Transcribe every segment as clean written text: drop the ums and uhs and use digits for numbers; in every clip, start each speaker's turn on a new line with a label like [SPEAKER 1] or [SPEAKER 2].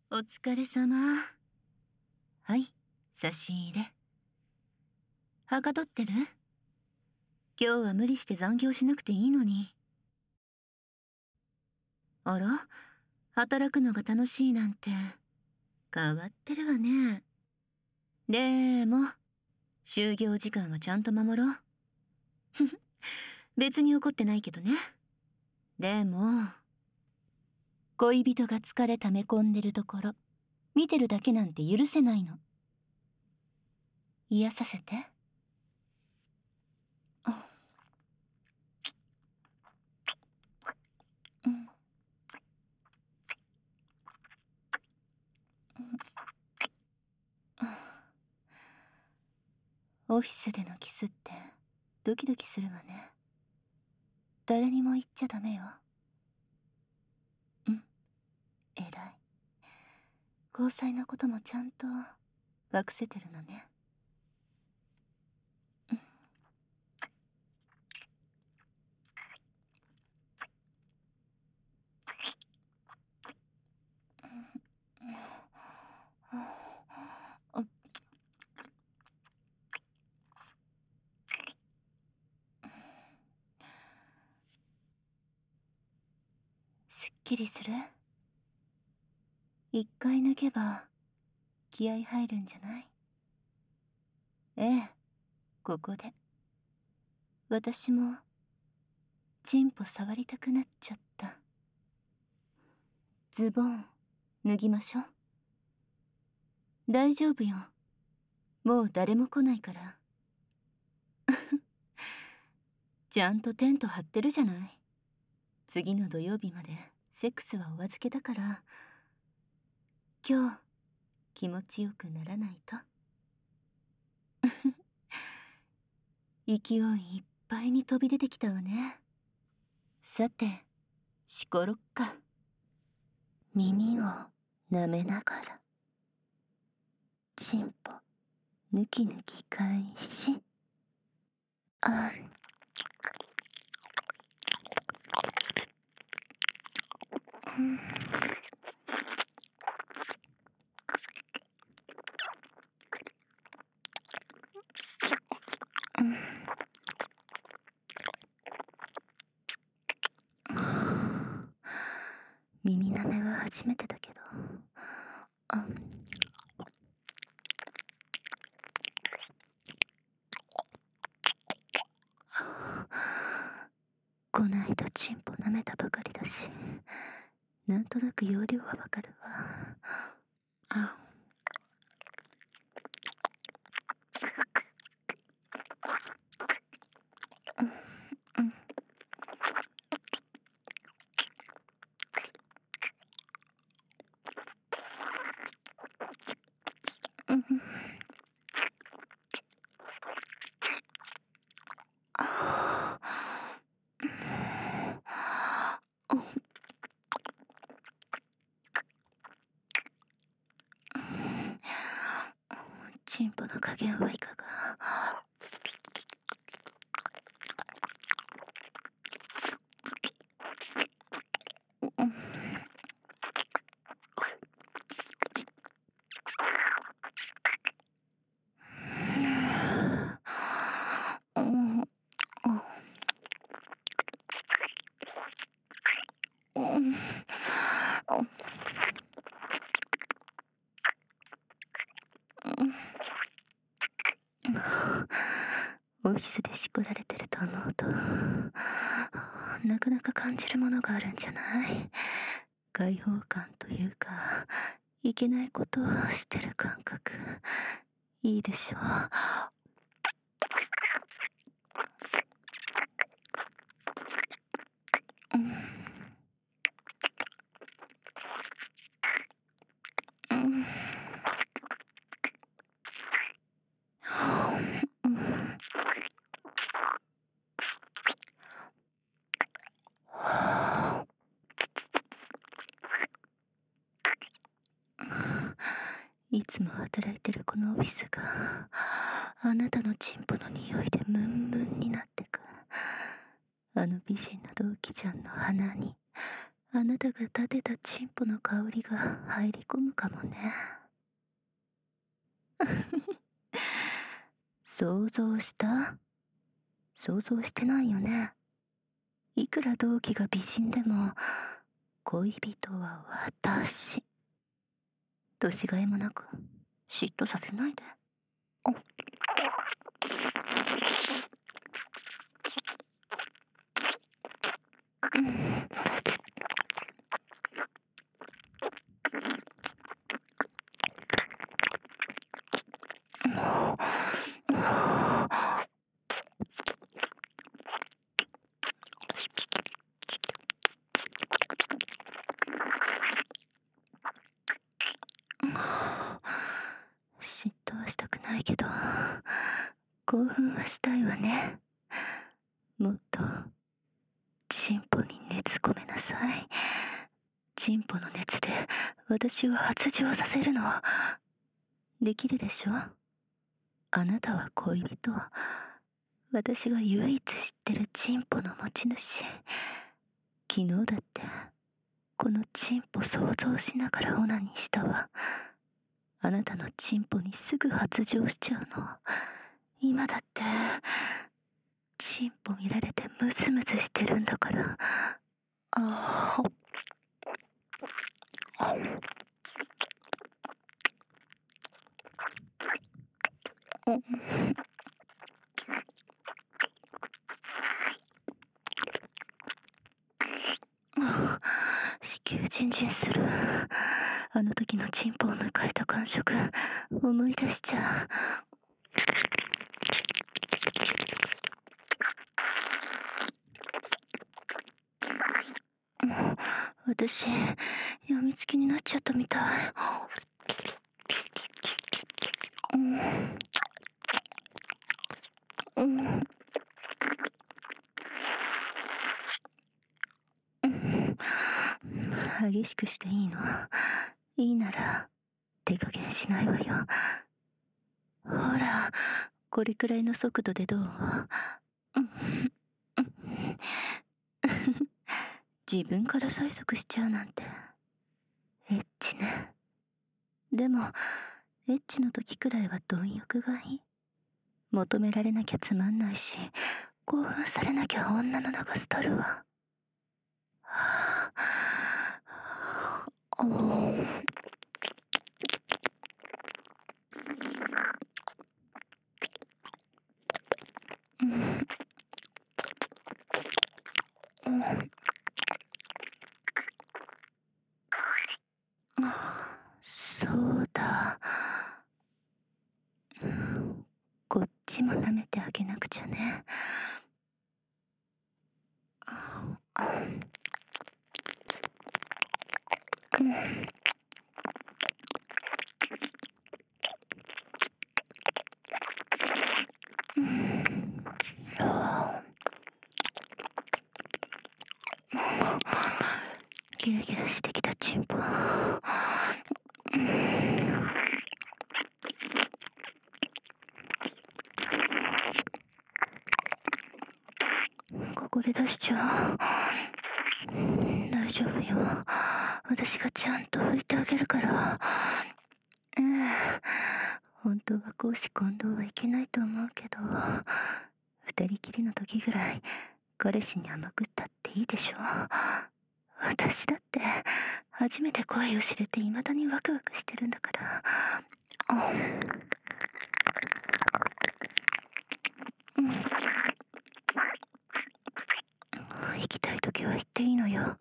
[SPEAKER 1] お疲れ様。はい、差し入れ。はかどってる？今日は無理して残業しなくていいのに。あら、働くのが楽しいなんて、変わってるわね。でも、就業時間はちゃんと守ろう。ふふ、別に怒ってないけどね。でも、恋人が疲れ溜め込んでるところ、見てるだけなんて許せないの。癒させて。うん。オフィスでのキスってドキドキするわね。誰にも言っちゃダメよ。うん、偉い。交際のこともちゃんと隠せてるのね。すっきりする？一回抜けば気合入るんじゃない？ええ、ここで。私もチンポ触りたくなっちゃった。ズボン脱ぎましょう。大丈夫よ。もう誰も来ないから。ちゃんとテント張ってるじゃない。次の土曜日までセックスはお預けだから、今日気持ちよくならないと。勢いいっぱいに飛び出てきたわね。さて、しころっか。耳を舐めながら、チンポ抜き抜き開始。あ、うん、うん、耳舐めは初めてだけど、あ、こないだチンポ舐めたばかりだし、なんとなく容量はわかるわ。あ、うん、うん、チンポの加減はいかが？うん、うん、うん、オフィスでしこられてると思うと、なかなか感じるものがあるんじゃない？解放感というか、いけないことをしてる感覚。いいでしょう。うん、うん、うん、いつも働いてるこのオフィスがあなたのチンポの匂いでムンムンになってく。あの美人な同期ちゃんの鼻にあなたが立てたチンポの香りが入り込むかもね。想像した？想像してないよね。いくら同期が美人でも、恋人は私。年がいもなく、嫉妬させないで。嫉妬はしたくないけど、興奮はしたいわね。もっと、チンポに熱込めなさい。チンポの熱で私を発情させるの。できるでしょ？あなたは恋人。私が唯一知ってるチンポの持ち主。昨日だって、このチンポ想像しながらオナニーしたわ。あなたのチンポにすぐ発情しちゃうの。今だって、チンポ見られてムズムズしてるんだから。ああ。子宮ジンジンする。あの時のチンポを迎えた感触、思い出しちゃう。私、やみつきになっちゃったみたい。激しくしていいの？いいなら手加減しないわよ。ほら、これくらいの速度でどう？自分から催促しちゃうなんてエッチね。でもエッチの時くらいは貪欲がいい。求められなきゃつまんないし、興奮されなきゃ女の流すたるわ。そうだ。こっちも舐めてあげなくちゃね。ギラギラしてきたチンポ。ここで出しちゃう。大丈夫よ。私がちゃんと拭いてあげるから。本当は公私混同はいけないと思うけど、二人きりの時ぐらい彼氏に甘くったっていいでしょ。私だって初めて恋を知れて未だにワクワクしてるんだから。行きたい時は行っていいのよ。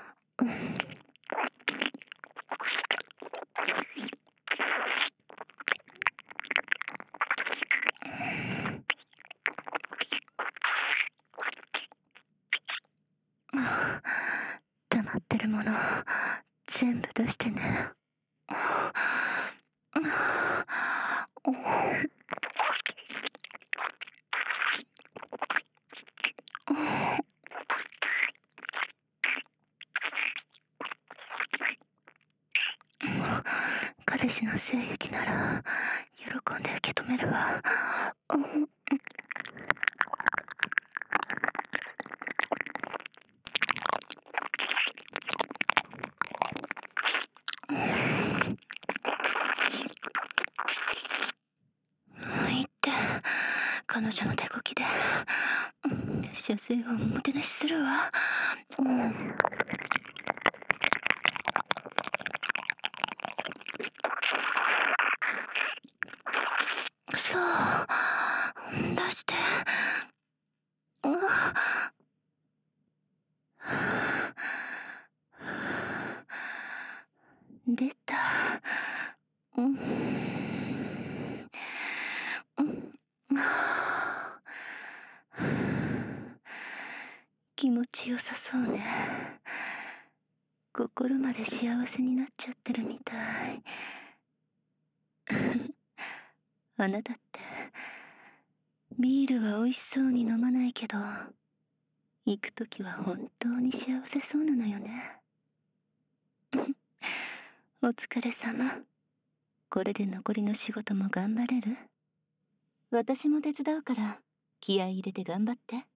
[SPEAKER 1] 溜まってるもの全部出してね。彼氏の性癖なら喜んで受け止めるわ。 彼女の手こきで、射精をおもてなしするわ。そう、出して。出た。気持ちよさそうね。心まで幸せになっちゃってるみたい。あなたってビールは美味しそうに飲まないけど、行くときは本当に幸せそうなのよね。お疲れ様。これで残りの仕事も頑張れる？私も手伝うから気合い入れて頑張って。